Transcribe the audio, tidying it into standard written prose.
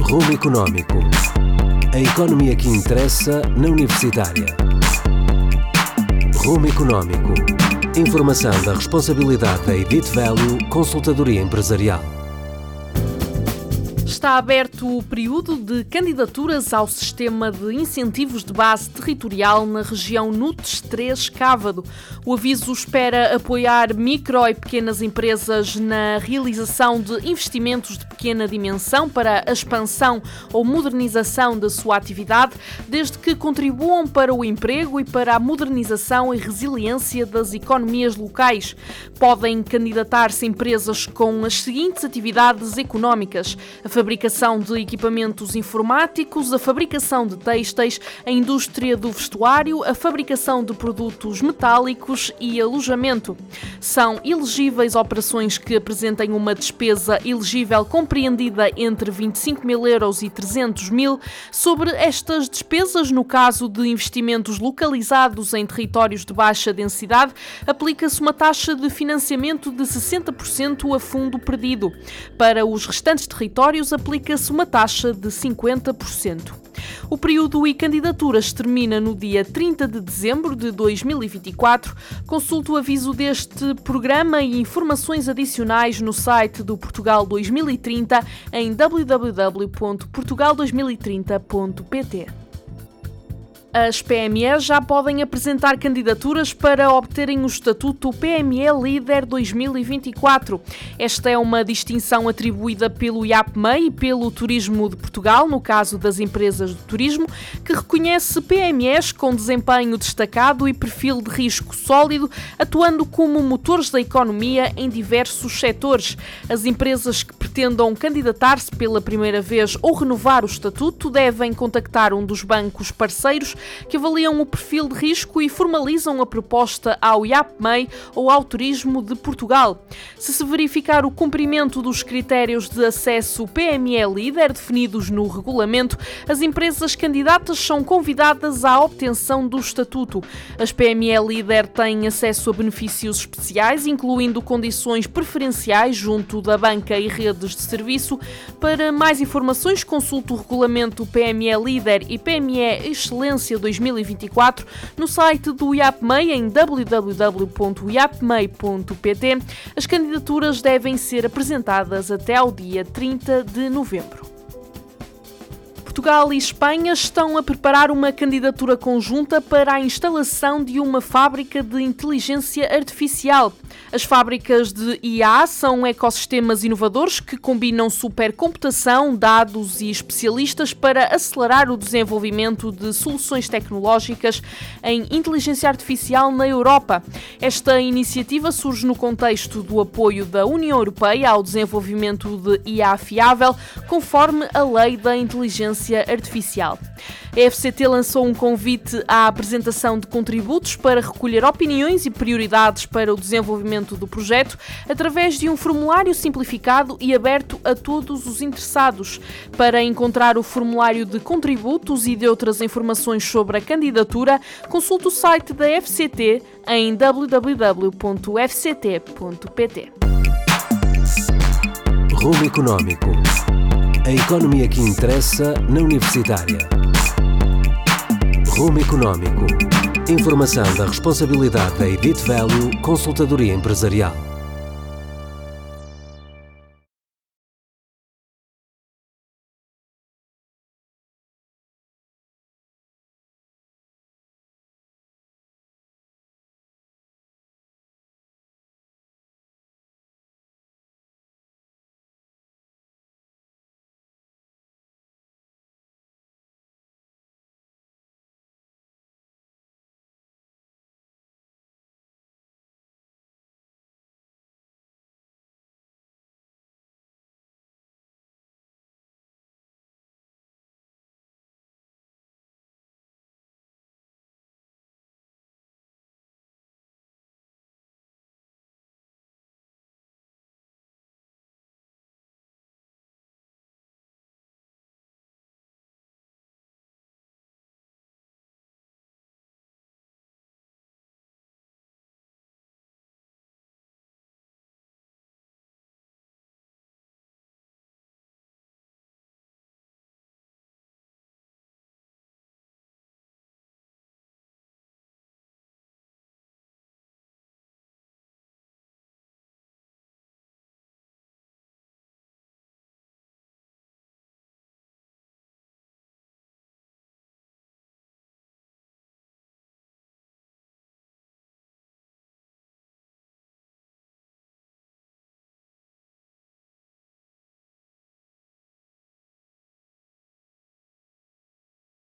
Rumo Económico. A economia que interessa na Universitária. Rumo Económico. Informação da responsabilidade da Edit Value Consultadoria Empresarial. Está aberto o período de candidaturas ao Sistema de Incentivos de Base Territorial na região NUTS 3 Cávado. O aviso espera apoiar micro e pequenas empresas na realização de investimentos de pequena dimensão para a expansão ou modernização da sua atividade, desde que contribuam para o emprego e para a modernização e resiliência das economias locais. Podem candidatar-se empresas com as seguintes atividades económicas: a fabricação de equipamentos informáticos, a fabricação de têxteis, a indústria do vestuário, a fabricação de produtos metálicos e alojamento. São elegíveis operações que apresentem uma despesa elegível compreendida entre 25 mil euros e 300 mil. Sobre estas despesas, no caso de investimentos localizados em territórios de baixa densidade, aplica-se uma taxa de financiamento de 60% a fundo perdido. Para os restantes territórios, aplica-se uma taxa de 50%. O período e candidaturas termina no dia 30 de dezembro de 2024. Consulte o aviso deste programa e informações adicionais no site do Portugal 2030 em www.portugal2030.pt. As PMEs já podem apresentar candidaturas para obterem o estatuto PME Líder 2024. Esta é uma distinção atribuída pelo IAPMEI e pelo Turismo de Portugal, no caso das empresas de turismo, que reconhece PMEs com desempenho destacado e perfil de risco sólido, atuando como motores da economia em diversos setores. As empresas que pretendam candidatar-se pela primeira vez ou renovar o estatuto devem contactar um dos bancos parceiros que avaliam o perfil de risco e formalizam a proposta ao IAPMEI ou ao Turismo de Portugal. Se se verificar o cumprimento dos critérios de acesso PME Líder definidos no regulamento, as empresas candidatas são convidadas à obtenção do estatuto. As PME Líder têm acesso a benefícios especiais, incluindo condições preferenciais junto da banca e redes de serviço. Para mais informações, consulte o regulamento PME Líder e PME Excelência 2024 no site do IAPMEI em www.iapmei.pt. As candidaturas devem ser apresentadas até ao dia 30 de novembro. Portugal e Espanha estão a preparar uma candidatura conjunta para a instalação de uma fábrica de inteligência artificial. As fábricas de IA são ecossistemas inovadores que combinam supercomputação, dados e especialistas para acelerar o desenvolvimento de soluções tecnológicas em inteligência artificial na Europa. Esta iniciativa surge no contexto do apoio da União Europeia ao desenvolvimento de IA fiável, conforme a Lei da Inteligência Artificial. A FCT lançou um convite à apresentação de contributos para recolher opiniões e prioridades para o desenvolvimento do projeto através de um formulário simplificado e aberto a todos os interessados. Para encontrar o formulário de contributos e de outras informações sobre a candidatura, consulte o site da FCT em www.fct.pt. Rumo Económico. A economia que interessa na Universitária. Rumo Económico. Informação da responsabilidade da Edit Value Consultadoria Empresarial.